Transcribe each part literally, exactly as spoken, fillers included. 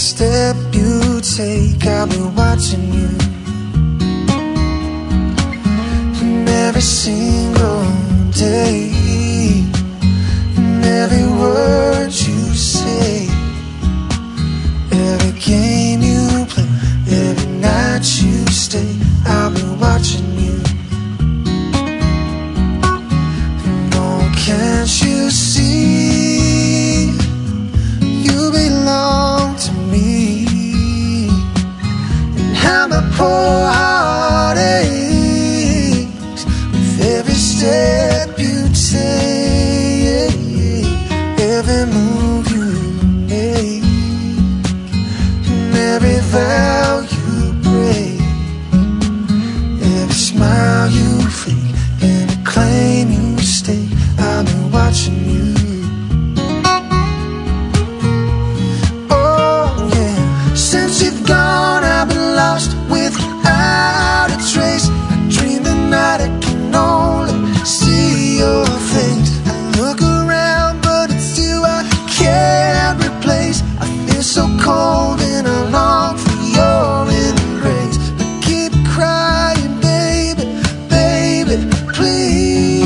step you take, I'll be watching you. And every single day, and every word you say, every game you play, every night you stay, I'll be watching you. And oh, can't you see, you belong to me, and how my poor heart aches with every step you take, every move you make, and every vow you break, every smile you fake, every claim you stake, I've been watching you. Oh yeah, since you've gone I've been lost without a trace. I dream the night I can only see your face. I look around but it's you I can't replace. I feel so cold and I long for your embrace. But keep crying, baby, baby, please.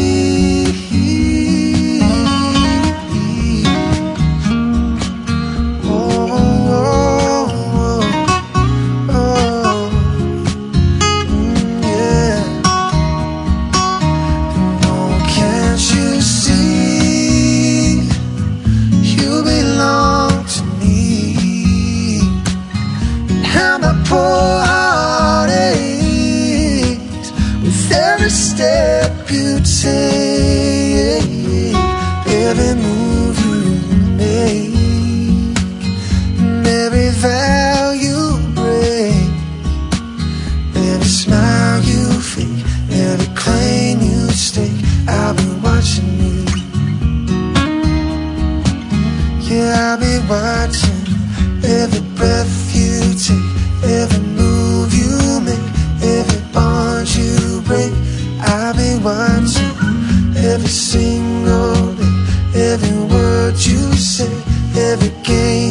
Oh, oh, oh, oh. Mm, yeah. Oh, can't you see, you belong to me, and how my poor heart aches with every step you take, every move you make, and every vow you break, every smile you fake, every claim you stake, I'll be watching you. Yeah, I'll be watching every breath you take, every move you make, every bond you break. I'll be watching every single day, every word you say, every game